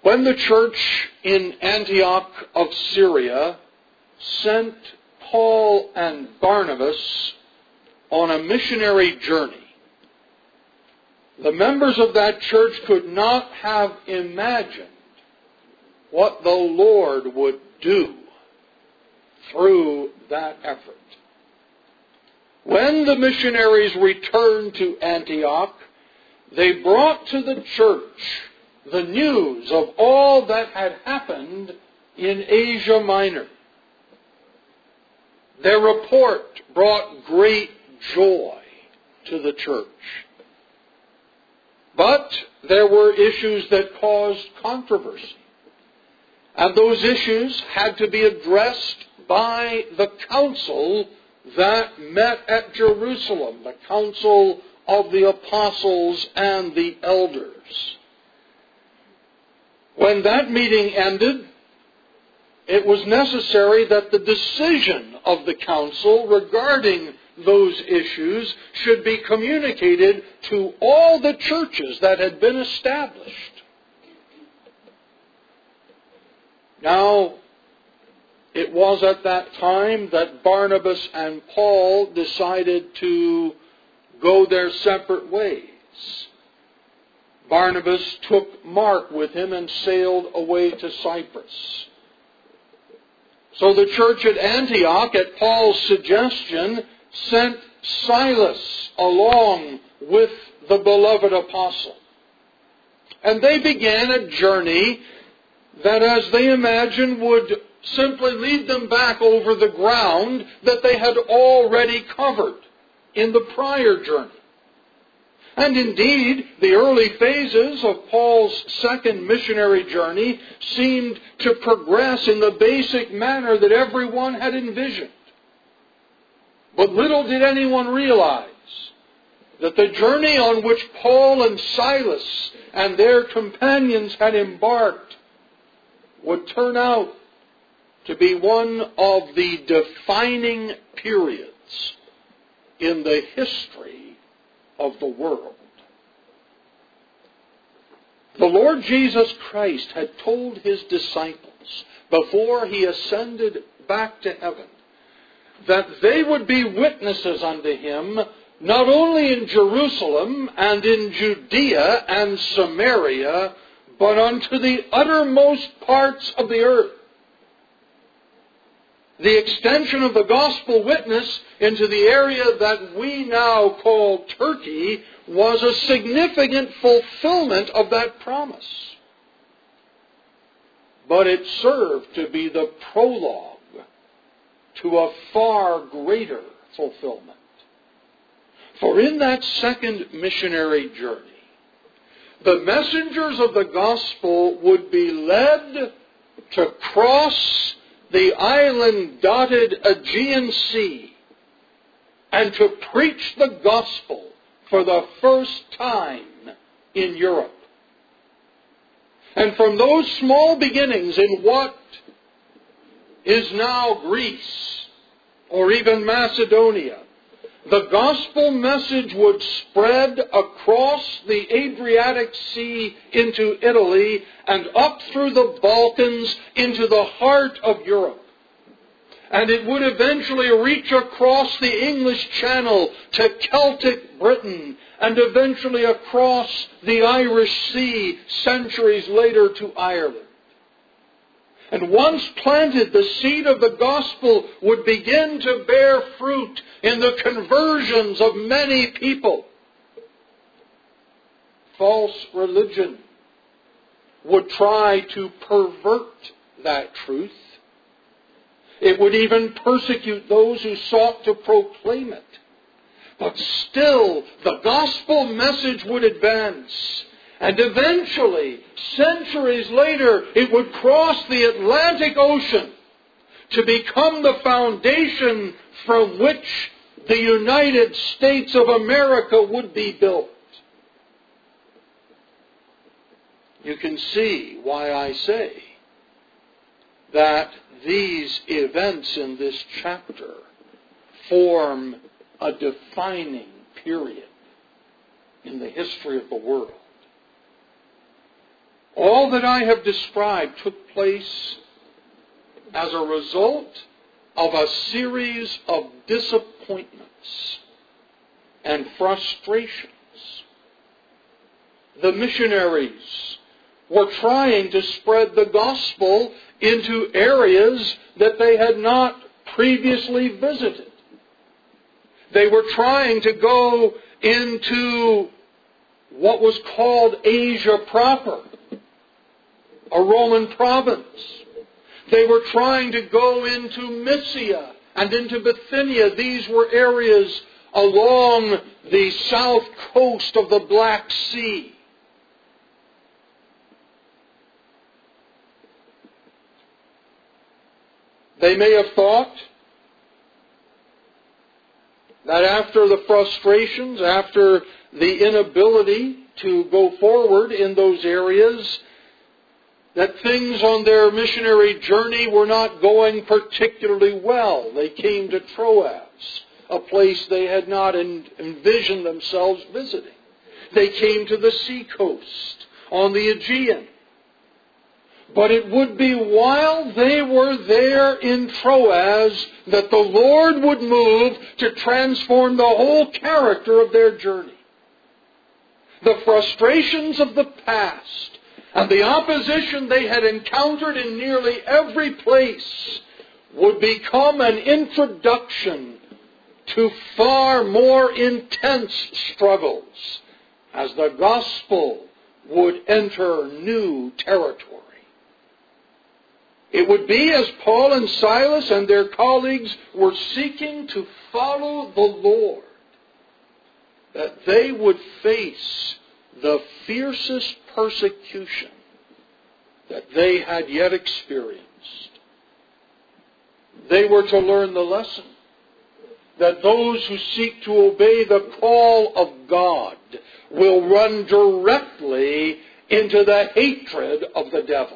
When the church in Antioch of Syria sent Paul and Barnabas on a missionary journey, the members of that church could not have imagined what the Lord would do through that effort. When the missionaries returned to Antioch, they brought to the church the news of all that had happened in Asia Minor. Their report brought great joy to the church. But there were issues that caused controversy. And those issues had to be addressed by the council that met at Jerusalem, the council of the apostles and the elders. When that meeting ended, it was necessary that the decision of the council regarding those issues should be communicated to all the churches that had been established. Now, it was at that time that Barnabas and Paul decided to go their separate ways. Barnabas took Mark with him and sailed away to Cyprus. So the church at Antioch, at Paul's suggestion, sent Silas along with the beloved apostle. And they began a journey that, as they imagined, would simply lead them back over the ground that they had already covered in the prior journey. And indeed, the early phases of Paul's second missionary journey seemed to progress in the basic manner that everyone had envisioned. But little did anyone realize that the journey on which Paul and Silas and their companions had embarked would turn out to be one of the defining periods in the history of the world. The Lord Jesus Christ had told His disciples before He ascended back to heaven that they would be witnesses unto Him not only in Jerusalem and in Judea and Samaria, but unto the uttermost parts of the earth. The extension of the gospel witness into the area that we now call Turkey was a significant fulfillment of that promise. But it served to be the prologue to a far greater fulfillment. For in that second missionary journey, the messengers of the gospel would be led to cross the island-dotted Aegean Sea and to preach the gospel for the first time in Europe. And from those small beginnings in what is now Greece or even Macedonia, the gospel message would spread across the Adriatic Sea into Italy and up through the Balkans into the heart of Europe. And it would eventually reach across the English Channel to Celtic Britain and eventually across the Irish Sea centuries later to Ireland. And once planted, the seed of the gospel would begin to bear fruit in the conversions of many people. False religion would try to pervert that truth. It would even persecute those who sought to proclaim it. But still, the gospel message would advance. And eventually, centuries later, it would cross the Atlantic Ocean to become the foundation from which the United States of America would be built. You can see why I say that these events in this chapter form a defining period in the history of the world. All that I have described took place as a result of a series of disappointments and frustrations. The missionaries were trying to spread the gospel into areas that they had not previously visited. They were trying to go into what was called Asia proper, a Roman province. They were trying to go into Mysia and into Bithynia. These were areas along the south coast of the Black Sea. They may have thought that after the frustrations, after the inability to go forward in those areas, that things on their missionary journey were not going particularly well. They came to Troas, a place they had not envisioned themselves visiting. They came to the seacoast on the Aegean. But it would be while they were there in Troas that the Lord would move to transform the whole character of their journey. The frustrations of the past and the opposition they had encountered in nearly every place would become an introduction to far more intense struggles as the gospel would enter new territory. It would be as Paul and Silas and their colleagues were seeking to follow the Lord that they would face the fiercest persecution that they had yet experienced. They were to learn the lesson that those who seek to obey the call of God will run directly into the hatred of the devil.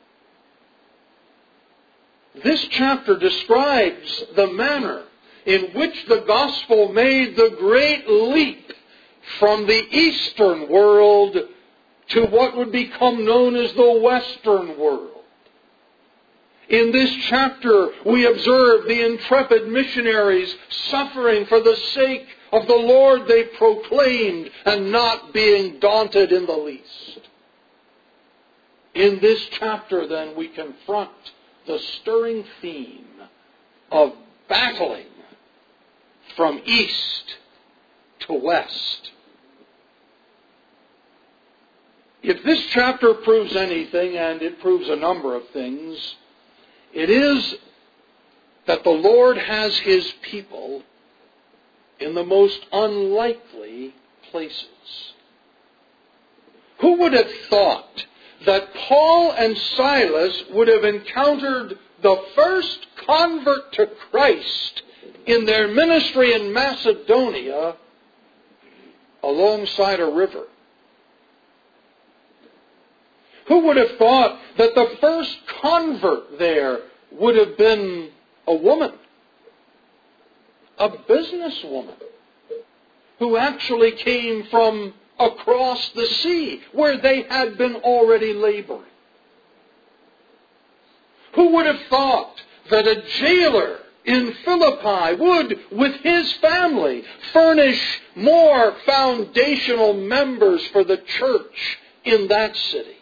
This chapter describes the manner in which the gospel made the great leap from the Eastern world to what would become known as the Western world. In this chapter, we observe the intrepid missionaries suffering for the sake of the Lord they proclaimed and not being daunted in the least. In this chapter, then, we confront the stirring theme of battling from east to west. If this chapter proves anything, and it proves a number of things, it is that the Lord has His people in the most unlikely places. Who would have thought that Paul and Silas would have encountered the first convert to Christ in their ministry in Macedonia alongside a river? Who would have thought that the first convert there would have been a woman, a businesswoman, who actually came from across the sea where they had been already laboring? Who would have thought that a jailer in Philippi would, with his family, furnish more foundational members for the church in that city?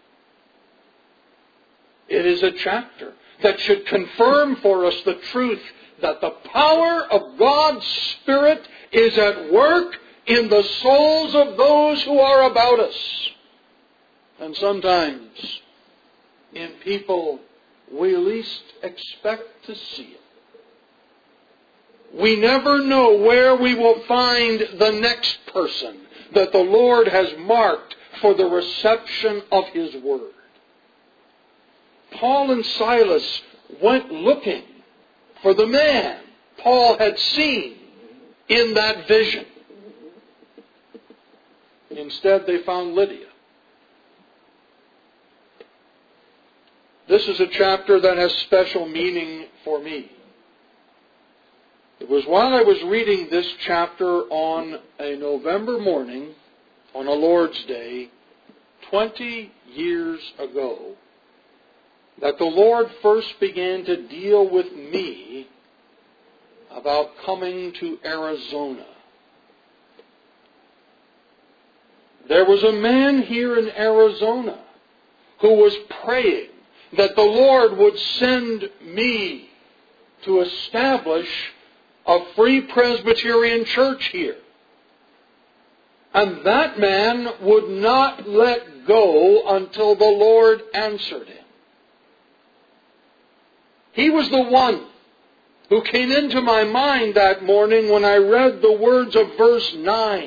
It is a chapter that should confirm for us the truth that the power of God's Spirit is at work in the souls of those who are about us. And sometimes in people we least expect to see it. We never know where we will find the next person that the Lord has marked for the reception of His Word. Paul and Silas went looking for the man Paul had seen in that vision. Instead, they found Lydia. This is a chapter that has special meaning for me. It was while I was reading this chapter on a November morning, on a Lord's Day, 20 years ago that the Lord first began to deal with me about coming to Arizona. There was a man here in Arizona who was praying that the Lord would send me to establish a Free Presbyterian church here. And that man would not let go until the Lord answered him. He was the one who came into my mind that morning when I read the words of verse 9.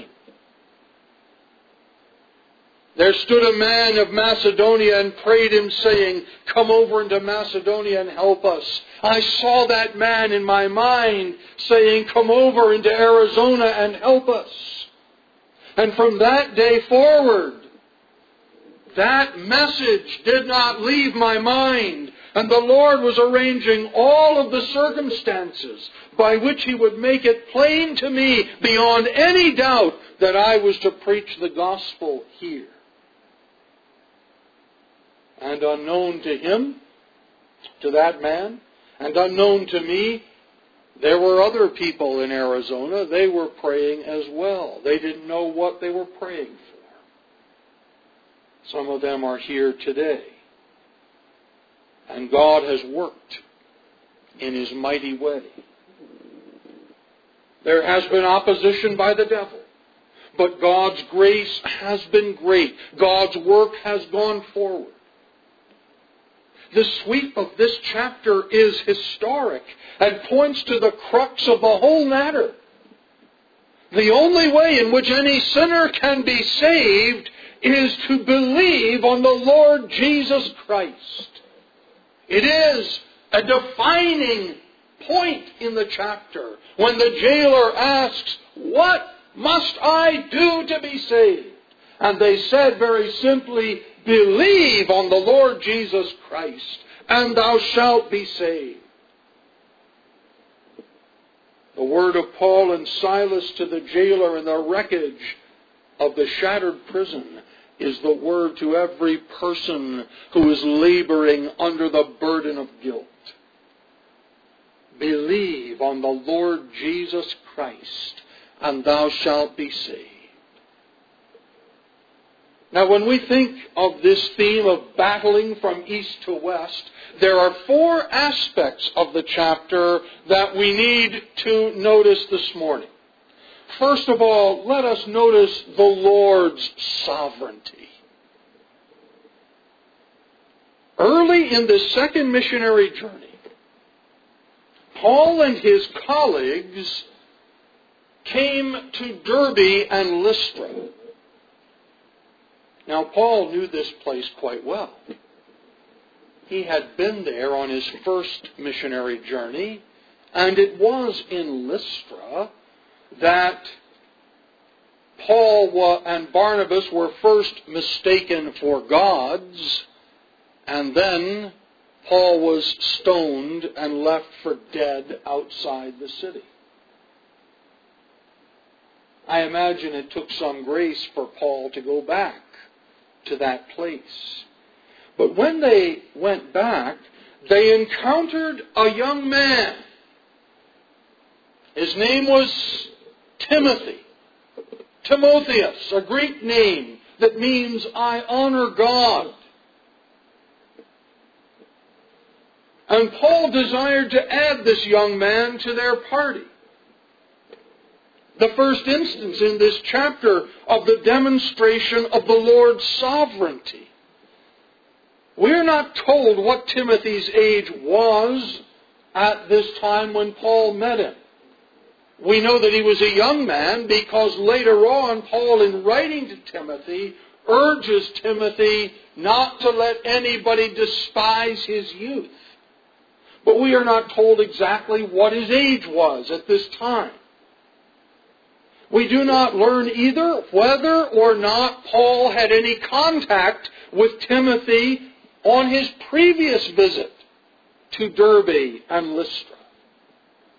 There stood a man of Macedonia and prayed him, saying, "Come over into Macedonia and help us." I saw that man in my mind saying, "Come over into Arizona and help us." And from that day forward, that message did not leave my mind. And the Lord was arranging all of the circumstances by which He would make it plain to me beyond any doubt that I was to preach the gospel here. And unknown to him, to that man, and unknown to me, there were other people in Arizona. They were praying as well. They didn't know what they were praying for. Some of them are here today. And God has worked in His mighty way. There has been opposition by the devil, but God's grace has been great. God's work has gone forward. The sweep of this chapter is historic and points to the crux of the whole matter. The only way in which any sinner can be saved is to believe on the Lord Jesus Christ. It is a defining point in the chapter when the jailer asks, "What must I do to be saved?" And they said very simply, "Believe on the Lord Jesus Christ, and thou shalt be saved." The word of Paul and Silas to the jailer in the wreckage of the shattered prison is the word to every person who is laboring under the burden of guilt. Believe on the Lord Jesus Christ, and thou shalt be saved. Now, when we think of this theme of battling from east to west, there are four aspects of the chapter that we need to notice this morning. First of all, let us notice the Lord's sovereignty. Early in the second missionary journey, Paul and his colleagues came to Derbe and Lystra. Now, Paul knew this place quite well. He had been there on his first missionary journey, and it was in Lystra that Paul and Barnabas were first mistaken for gods, and then Paul was stoned and left for dead outside the city. I imagine it took some grace for Paul to go back to that place. But when they went back, they encountered a young man. His name was Timothy. Timotheus, a Greek name that means "I honor God." And Paul desired to add this young man to their party. The first instance in this chapter of the demonstration of the Lord's sovereignty. We're not told what Timothy's age was at this time when Paul met him. We know that he was a young man because later on, Paul, in writing to Timothy, urges Timothy not to let anybody despise his youth. But we are not told exactly what his age was at this time. We do not learn either whether or not Paul had any contact with Timothy on his previous visit to Derbe and Lystra.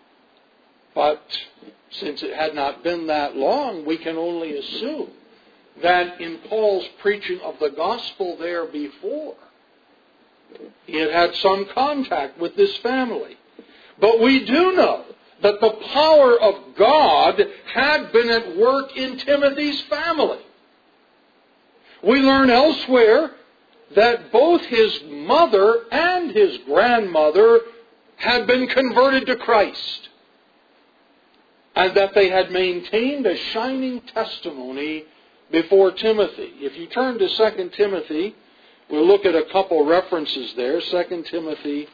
But since it had not been that long, we can only assume that in Paul's preaching of the gospel there before, he had had some contact with this family. But we do know that the power of God had been at work in Timothy's family. We learn elsewhere that both his mother and his grandmother had been converted to Christ, and that they had maintained a shining testimony before Timothy. If you turn to 2 Timothy, we'll look at a couple references there. 2 Timothy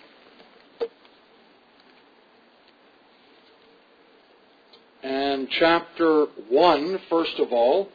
and chapter 1, first of all.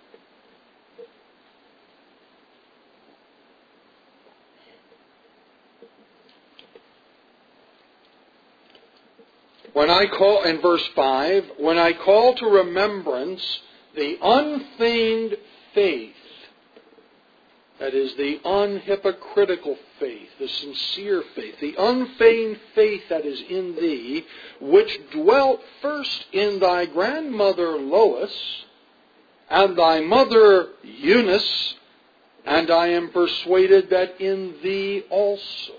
In verse 5, when I call to remembrance the unfeigned faith, that is, the unhypocritical faith, the sincere faith, the unfeigned faith that is in thee, which dwelt first in thy grandmother Lois, and thy mother Eunice, and I am persuaded that in thee also.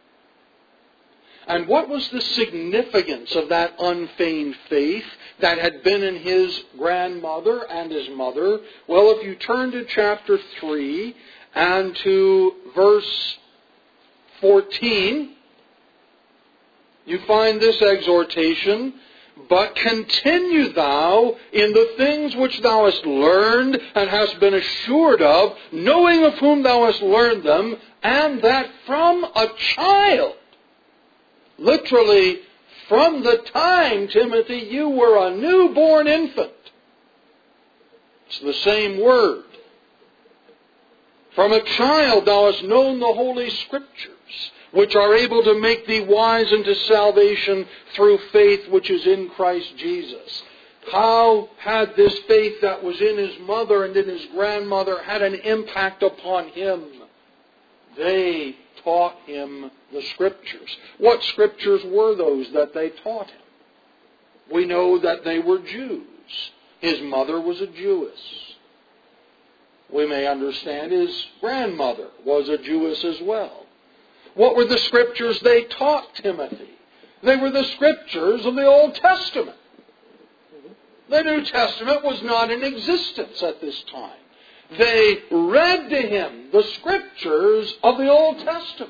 And what was the significance of that unfeigned faith that had been in his grandmother and his mother? Well, if you turn to chapter 3 and to verse 14, you find this exhortation, but continue thou in the things which thou hast learned and hast been assured of, knowing of whom thou hast learned them, and that from a child, literally, from the time, Timothy, you were a newborn infant. It's the same word. From a child thou hast known the Holy Scriptures, which are able to make thee wise unto salvation through faith which is in Christ Jesus. How had this faith that was in his mother and in his grandmother had an impact upon him? They taught him the Scriptures. What Scriptures were those that they taught him? We know that they were Jews. His mother was a Jewess. We may understand his grandmother was a Jewess as well. What were the Scriptures they taught Timothy? They were the Scriptures of the Old Testament. The New Testament was not in existence at this time. They read to him the Scriptures of the Old Testament.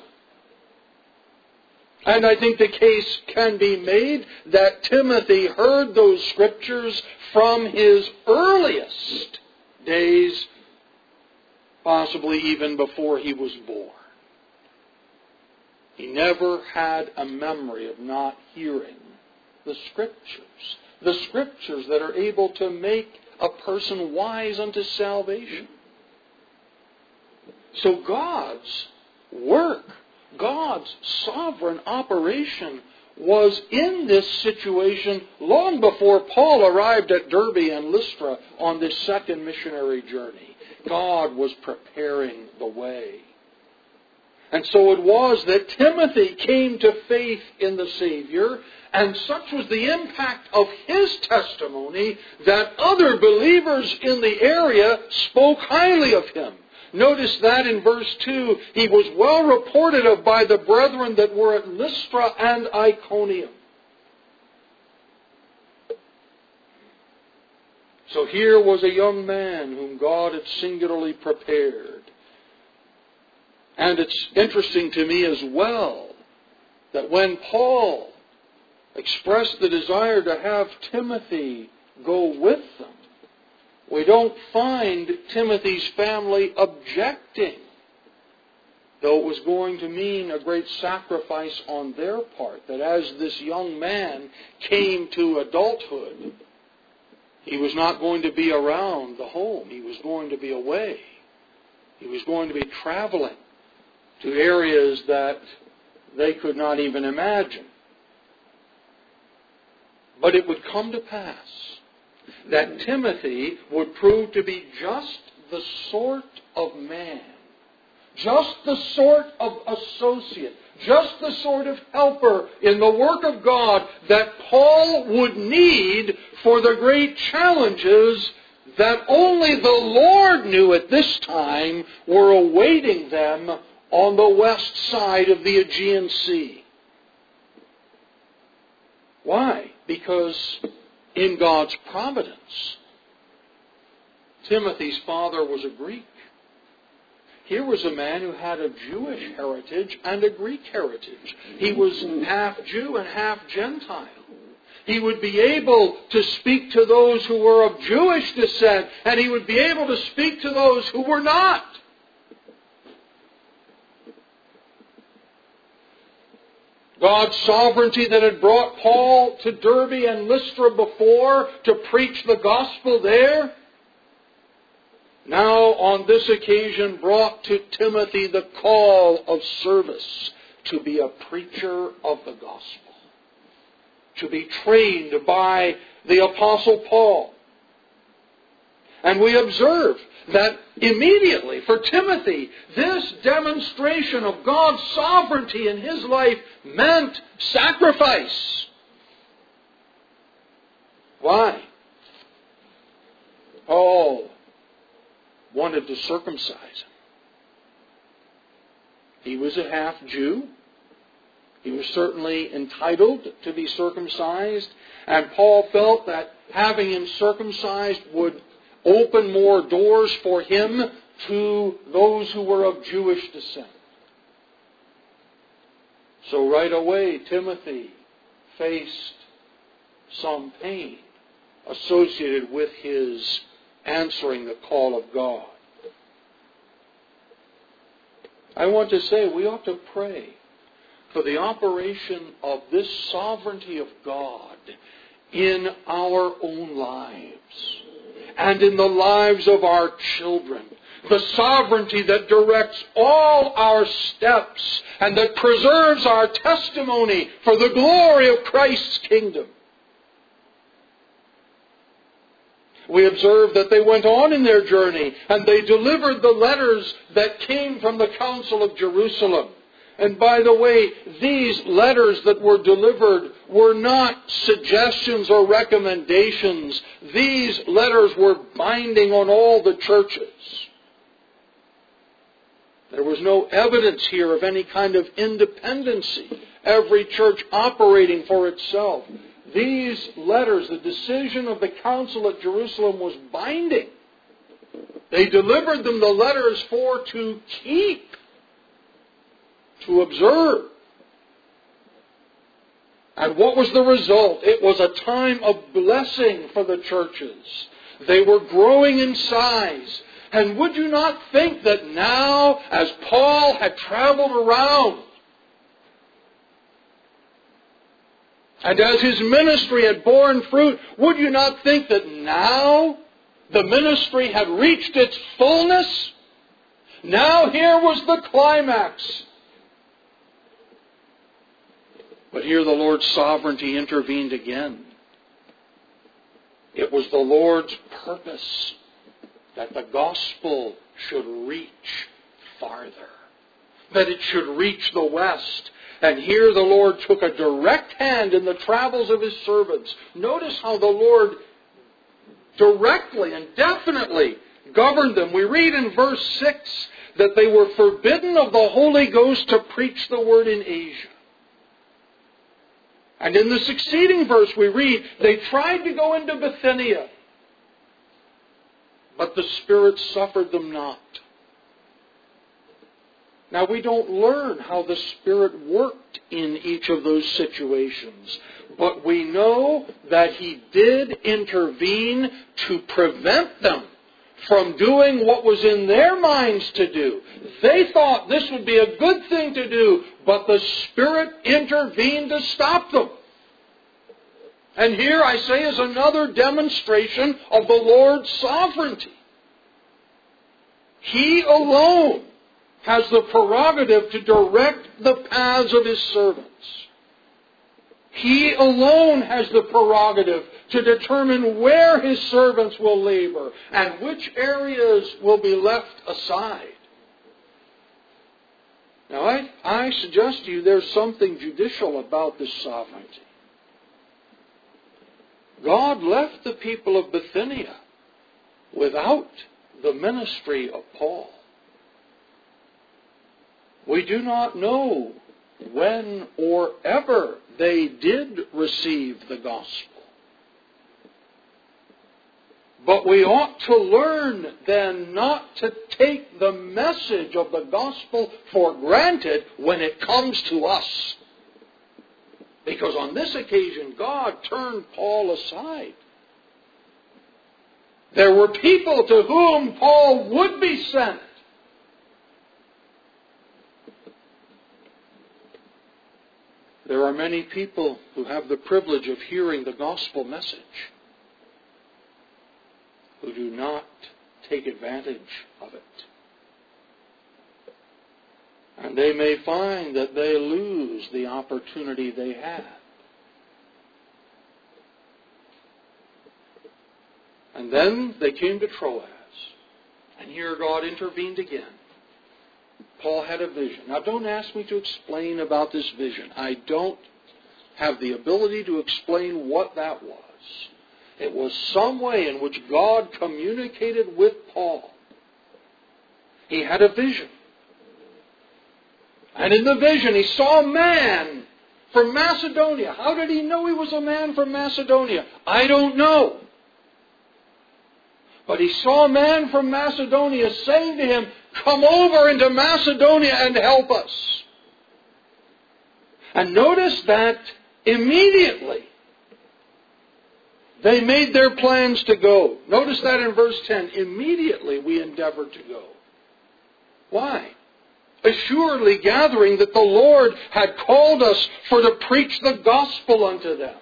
And I think the case can be made that Timothy heard those Scriptures from his earliest days, possibly even before he was born. He never had a memory of not hearing the Scriptures. The Scriptures that are able to make a person wise unto salvation. So God's work, God's sovereign operation was in this situation long before Paul arrived at Derbe and Lystra on this second missionary journey. God was preparing the way. And so it was that Timothy came to faith in the Savior, and such was the impact of his testimony that other believers in the area spoke highly of him. Notice that in verse 2, he was well reported of by the brethren that were at Lystra and Iconium. So here was a young man whom God had singularly prepared. And it's interesting to me as well that when Paul expressed the desire to have Timothy go with them, we don't find Timothy's family objecting, though it was going to mean a great sacrifice on their part, that as this young man came to adulthood, he was not going to be around the home. He was going to be away. He was going to be traveling to areas that they could not even imagine. But it would come to pass that Timothy would prove to be just the sort of man, just the sort of associate, just the sort of helper in the work of God that Paul would need for the great challenges that only the Lord knew at this time were awaiting them on the west side of the Aegean Sea. Why? Because in God's providence, Timothy's father was a Greek. Here was a man who had a Jewish heritage and a Greek heritage. He was half Jew and half Gentile. He would be able to speak to those who were of Jewish descent, and he would be able to speak to those who were not. God's sovereignty that had brought Paul to Derbe and Lystra before to preach the gospel there, now on this occasion brought to Timothy the call of service to be a preacher of the gospel, to be trained by the Apostle Paul. And we observe that immediately for Timothy, this demonstration of God's sovereignty in his life meant sacrifice. Why? Paul wanted to circumcise him. He was a half Jew. He was certainly entitled to be circumcised. And Paul felt that having him circumcised would open more doors for him to those who were of Jewish descent. So right away, Timothy faced some pain associated with his answering the call of God. I want to say we ought to pray for the operation of this sovereignty of God in our own lives and in the lives of our children. The sovereignty that directs all our steps and that preserves our testimony for the glory of Christ's kingdom. We observe that they went on in their journey and they delivered the letters that came from the Council of Jerusalem. And by the way, these letters that were delivered were not suggestions or recommendations. These letters were binding on all the churches. There was no evidence here of any kind of independency, every church operating for itself. These letters, the decision of the council at Jerusalem was binding. They delivered them, the letters, for to keep, to observe. And what was the result? It was a time of blessing for the churches. They were growing in size. And would you not think that now, as Paul had traveled around, and as his ministry had borne fruit, would you not think that now the ministry had reached its fullness? Now here was the climax. But here the Lord's sovereignty intervened again. It was the Lord's purpose that the gospel should reach farther, that it should reach the west. And here the Lord took a direct hand in the travels of His servants. Notice how the Lord directly and definitely governed them. We read in verse 6 that they were forbidden of the Holy Ghost to preach the word in Asia. And in the succeeding verse we read, they tried to go into Bithynia, but the Spirit suffered them not. Now, we don't learn how the Spirit worked in each of those situations, but we know that He did intervene to prevent them from doing what was in their minds to do. They thought this would be a good thing to do, but the Spirit intervened to stop them. And here, I say, is another demonstration of the Lord's sovereignty. He alone has the prerogative to direct the paths of His servants. He alone has the prerogative to determine where His servants will labor and which areas will be left aside. Now, I suggest to you there's something judicial about this sovereignty. God left the people of Bithynia without the ministry of Paul, we do not know when or ever they did receive the gospel. But we ought to learn then not to take the message of the gospel for granted when it comes to us. Because on this occasion, God turned Paul aside. There were people to whom Paul would be sent. There are many people who have the privilege of hearing the gospel message who do not take advantage of it. And they may find that they lose the opportunity they had. And then they came to Troas. And here God intervened again. Paul had a vision. Now don't ask me to explain about this vision. I don't have the ability to explain what that was. It was some way in which God communicated with Paul. He had a vision. And in the vision he saw a man from Macedonia. How did he know he was a man from Macedonia? I don't know. But he saw a man from Macedonia saying to him, "Come over into Macedonia and help us." And notice that immediately they made their plans to go. Notice that in verse 10. Immediately we endeavored to go. Why? Assuredly gathering that the Lord had called us for to preach the gospel unto them.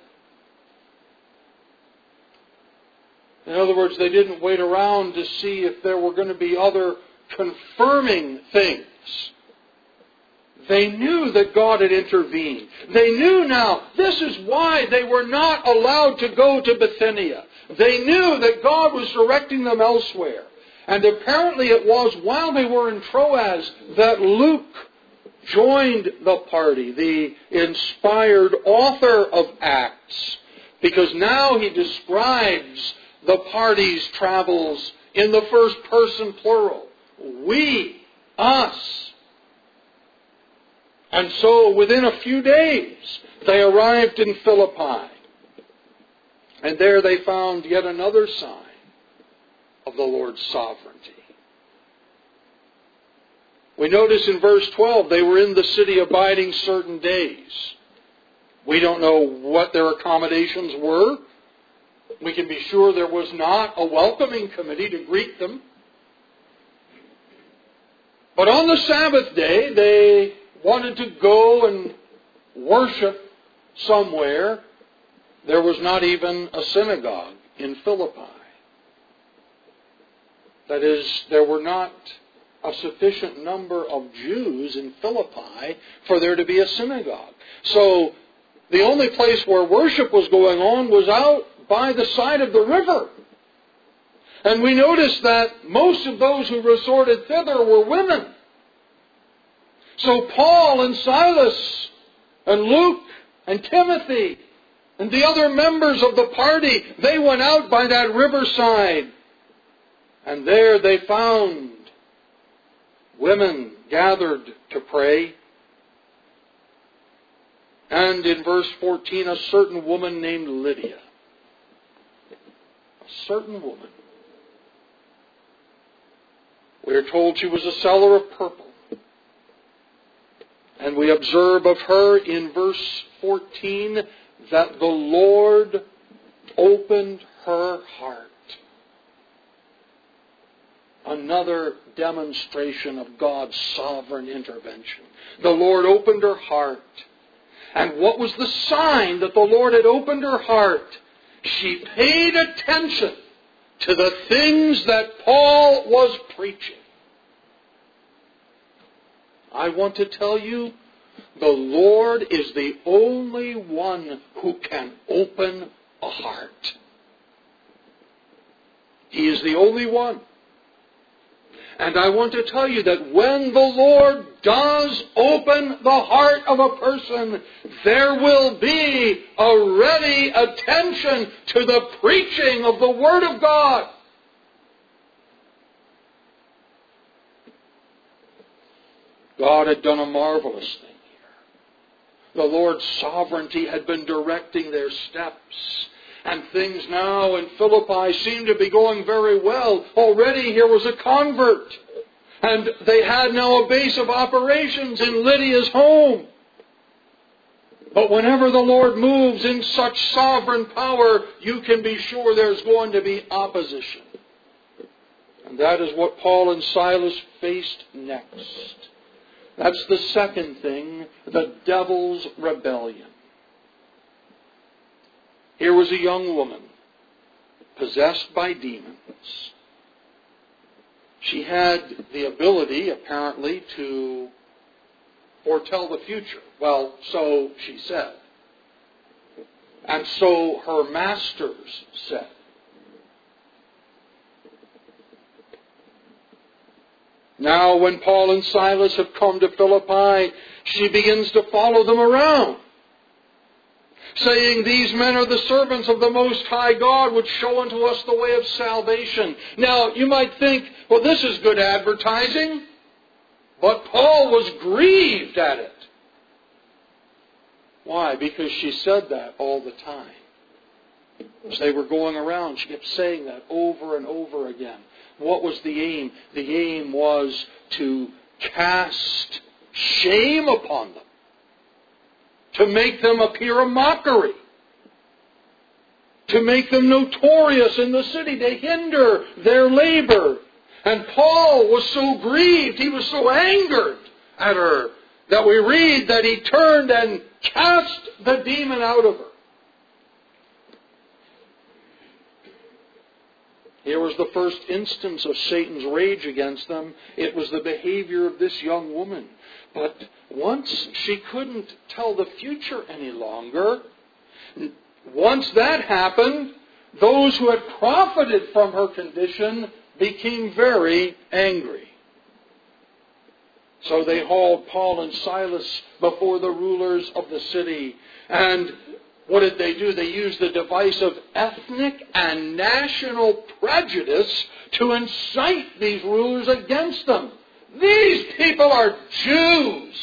In other words, they didn't wait around to see if there were going to be other confirming things. They knew that God had intervened. They knew now this is why they were not allowed to go to Bithynia. They knew that God was directing them elsewhere. And apparently it was while they were in Troas that Luke joined the party, the inspired author of Acts, because now he describes the party's travels in the first person plural. We, us. And so within a few days they arrived in Philippi. And there they found yet another sign of the Lord's sovereignty. We notice in verse 12 they were in the city abiding certain days. We don't know what their accommodations were. We can be sure there was not a welcoming committee to greet them. But on the Sabbath day, they wanted to go and worship somewhere. There was not even a synagogue in Philippi. That is, there were not a sufficient number of Jews in Philippi for there to be a synagogue. So the only place where worship was going on was out by the side of the river. And we notice that most of those who resorted thither were women. So Paul and Silas and Luke and Timothy and the other members of the party, they went out by that riverside. And there they found women gathered to pray. And in verse 14, a certain woman named Lydia. A certain woman. We are told she was a seller of purple. And we observe of her in verse 14 that the Lord opened her heart. Another demonstration of God's sovereign intervention. The Lord opened her heart. And what was the sign that the Lord had opened her heart? She paid attention to the things that Paul was preaching. I want to tell you, the Lord is the only one who can open a heart. He is the only one. And I want to tell you that when the Lord does open the heart of a person, there will be a ready attention to the preaching of the Word of God. God had done a marvelous thing here. The Lord's sovereignty had been directing their steps. And things now in Philippi seemed to be going very well. Already here was a convert. And they had now a base of operations in Lydia's home. But whenever the Lord moves in such sovereign power, you can be sure there's going to be opposition. And that is what Paul and Silas faced next. That's the second thing, the devil's rebellion. Here was a young woman, possessed by demons. She had the ability, apparently, to foretell the future. Well, so she said. And so her masters said. Now, when Paul and Silas have come to Philippi, she begins to follow them around, saying, these men are the servants of the Most High God, which show unto us the way of salvation. Now, you might think, well, this is good advertising. But Paul was grieved at it. Why? Because she said that all the time. As they were going around, she kept saying that over and over again. What was the aim? The aim was to cast shame upon them, to make them appear a mockery, to make them notorious in the city, to hinder their labor. And Paul was so grieved, he was so angered at her, that we read that he turned and cast the demon out of her. Here was the first instance of Satan's rage against them. It was the behavior of this young woman. But once she couldn't tell the future any longer, once that happened, those who had profited from her condition became very angry. So they hauled Paul and Silas before the rulers of the city. And what did they do? They used the device of ethnic and national prejudice to incite these rulers against them. These people are Jews.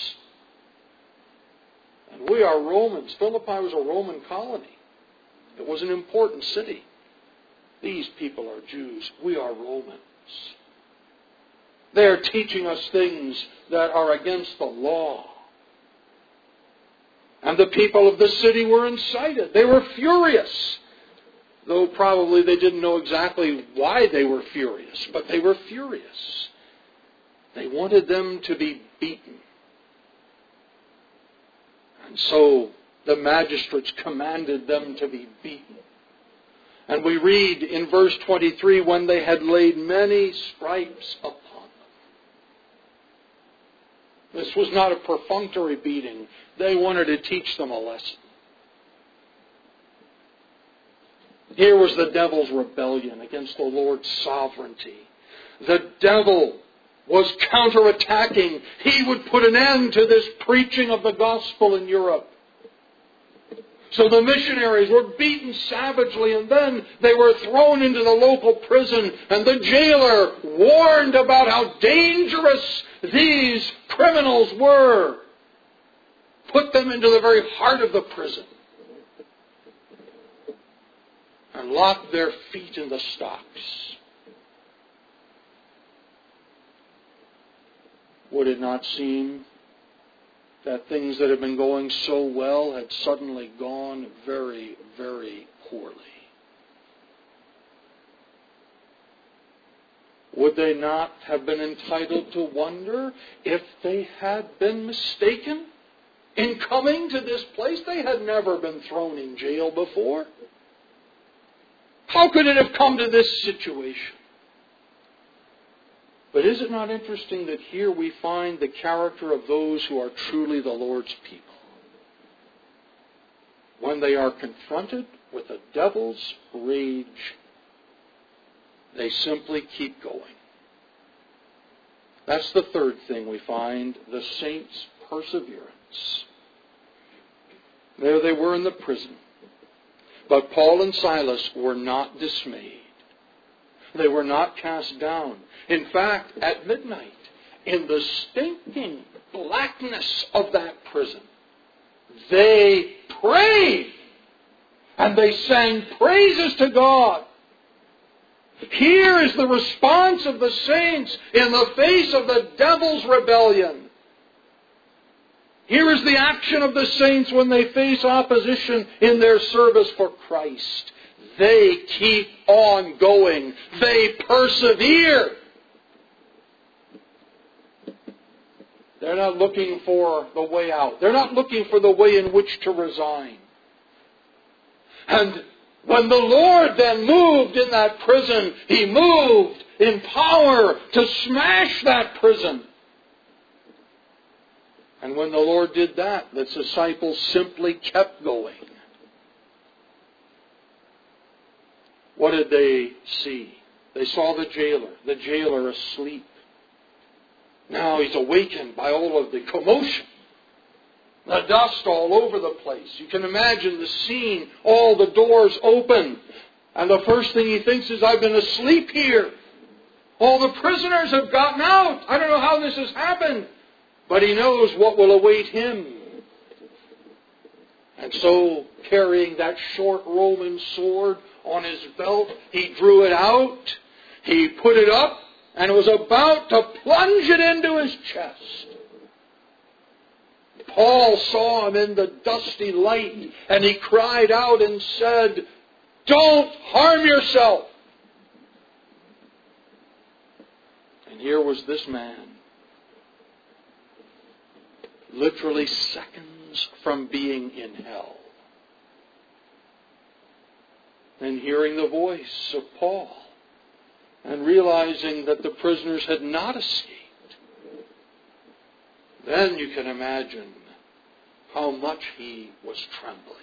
And we are Romans. Philippi was a Roman colony. It was an important city. These people are Jews. We are Romans. They are teaching us things that are against the law. And the people of the city were incited. They were furious. Though probably they didn't know exactly why they were furious. But they were furious. They wanted them to be beaten. And so the magistrates commanded them to be beaten. And we read in verse 23, when they had laid many stripes upon them. This was not a perfunctory beating. They wanted to teach them a lesson. Here was the devil's rebellion against the Lord's sovereignty. The devil was counterattacking. He would put an end to this preaching of the gospel in Europe. So the missionaries were beaten savagely, and then they were thrown into the local prison, and the jailer warned about how dangerous these criminals were. Put them into the very heart of the prison and locked their feet in the stocks. Would it not seem that things that had been going so well had suddenly gone very, very poorly? Would they not have been entitled to wonder if they had been mistaken in coming to this place? They had never been thrown in jail before. How could it have come to this situation? But is it not interesting that here we find the character of those who are truly the Lord's people? When they are confronted with the devil's rage, they simply keep going. That's the third thing we find, the saints' perseverance. There they were in the prison. But Paul and Silas were not dismayed. They were not cast down. In fact, at midnight, in the stinking blackness of that prison, they prayed and they sang praises to God. Here is the response of the saints in the face of the devil's rebellion. Here is the action of the saints when they face opposition in their service for Christ. They keep on going. They persevere. They're not looking for the way out. They're not looking for the way in which to resign. And when the Lord then moved in that prison, He moved in power to smash that prison. And when the Lord did that, the disciples simply kept going. What did they see? They saw the jailer asleep. Now he's awakened by all of the commotion. The dust all over the place. You can imagine the scene, all the doors open. And the first thing he thinks is, I've been asleep here. All the prisoners have gotten out. I don't know how this has happened. But he knows what will await him. And so, carrying that short Roman sword on his belt, he drew it out. He put it up and was about to plunge it into his chest. Paul saw him in the dusty light, and he cried out and said, "Don't harm yourself." And here was this man, literally seconds from being in hell, and hearing the voice of Paul, and realizing that the prisoners had not escaped. Then you can imagine how much he was trembling.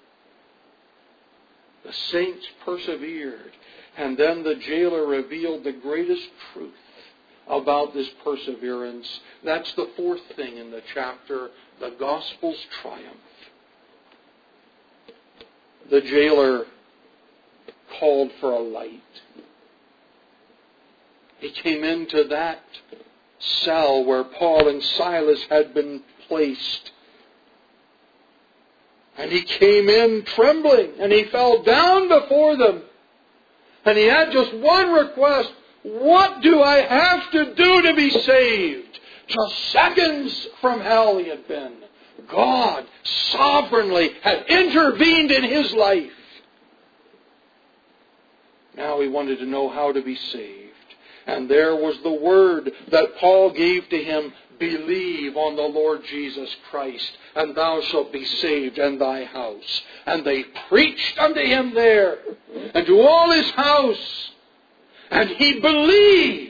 The saints persevered, and then the jailer revealed the greatest truth about this perseverance. That's the fourth thing in the chapter, the gospel's triumph. The jailer called for a light. He came into that cell where Paul and Silas had been placed. And he came in trembling, and he fell down before them. And he had just one request. What do I have to do to be saved? Just seconds from hell he had been. God sovereignly had intervened in his life. Now he wanted to know how to be saved. And there was the word that Paul gave to him, "Believe on the Lord Jesus Christ, and thou shalt be saved and thy house." And they preached unto him there, and to all his house. And he believed.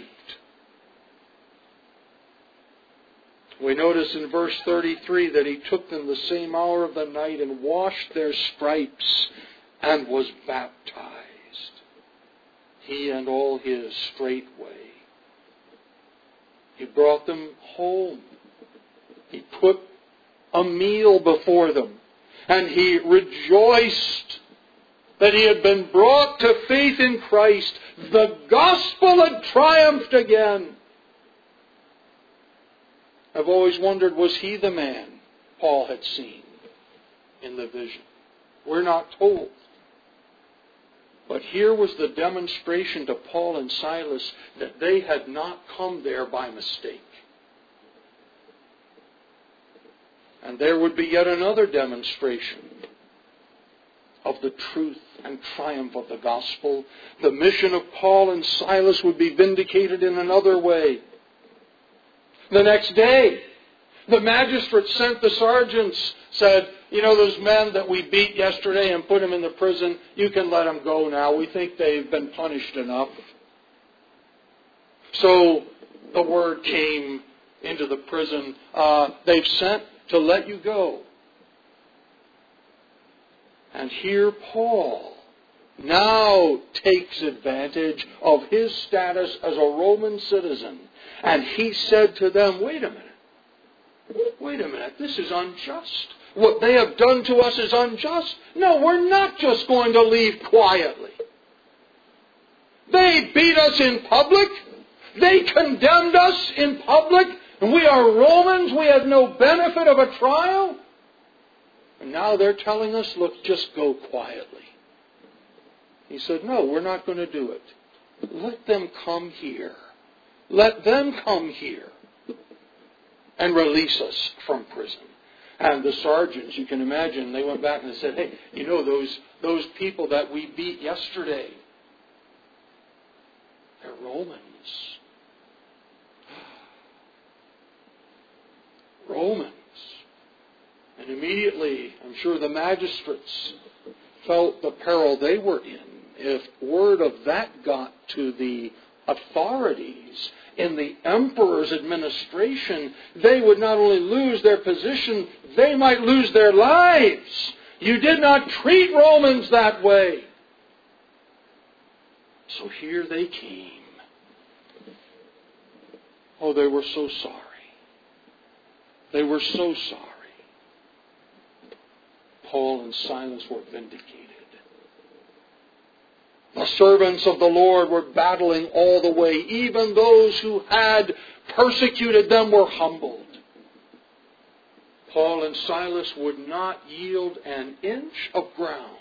We notice in verse 33 that he took them the same hour of the night and washed their stripes and was baptized. He and all his straightway. He brought them home. He put a meal before them. And he rejoiced that he had been brought to faith in Christ. The gospel had triumphed again. I've always wondered, was he the man Paul had seen in the vision? We're not told. But here was the demonstration to Paul and Silas that they had not come there by mistake. And there would be yet another demonstration of the truth and triumph of the gospel. The mission of Paul and Silas would be vindicated in another way. The next day, the magistrate sent the sergeants, said, "You know those men that we beat yesterday and put them in the prison, you can let them go now. We think they've been punished enough." So the word came into the prison, they've sent to let you go. And here Paul now takes advantage of his status as a Roman citizen. And he said to them, wait a minute, this is unjust. What they have done to us is unjust. No, we're not just going to leave quietly. They beat us in public. They condemned us in public. And we are Romans. We had no benefit of a trial. And now they're telling us, look, just go quietly. He said, no, we're not going to do it. Let them come here. Let them come here and release us from prison. And the sergeants, you can imagine, they went back and they said, hey, you know those people that we beat yesterday, they're Romans. Romans. And immediately, I'm sure the magistrates felt the peril they were in. If word of that got to the authorities in the emperor's administration, they would not only lose their position, they might lose their lives. You did not treat Romans that way. So here they came. Oh, they were so sorry. They were so sorry. Paul and Silas were vindicated. The servants of the Lord were battling all the way. Even those who had persecuted them were humbled. Paul and Silas would not yield an inch of ground.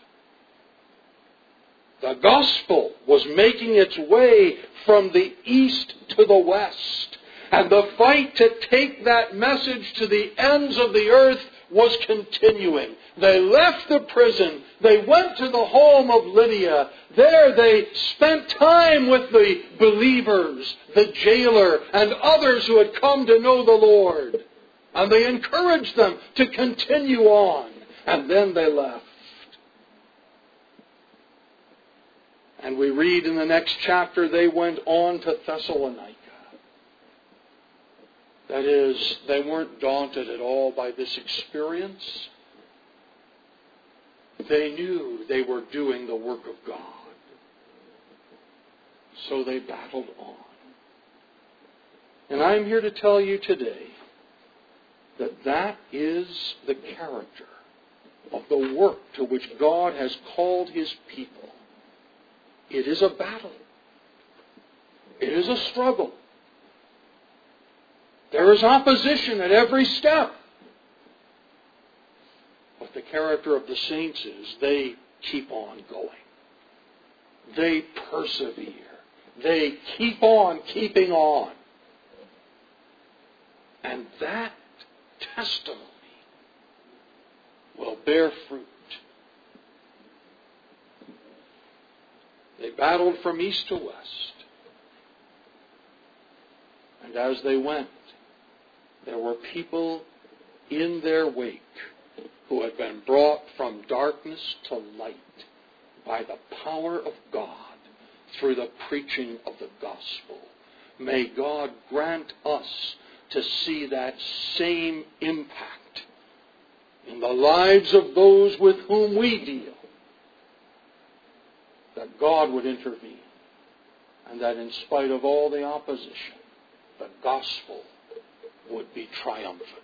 The gospel was making its way from the east to the west. And the fight to take that message to the ends of the earth was continuing. They left the prison. They went to the home of Lydia. There they spent time with the believers, the jailer, and others who had come to know the Lord. And they encouraged them to continue on. And then they left. And we read in the next chapter, they went on to Thessalonica. That is, they weren't daunted at all by this experience. They knew they were doing the work of God. So they battled on. And I'm here to tell you today that that is the character of the work to which God has called His people. It is a battle. It is a struggle. There is opposition at every step. But the character of the saints is they keep on going. They persevere. They keep on keeping on. And that testimony will bear fruit. They battled from east to west. And as they went, there were people in their wake who had been brought from darkness to light by the power of God through the preaching of the gospel. May God grant us to see that same impact in the lives of those with whom we deal. That God would intervene, and that in spite of all the opposition, the gospel would be triumphant.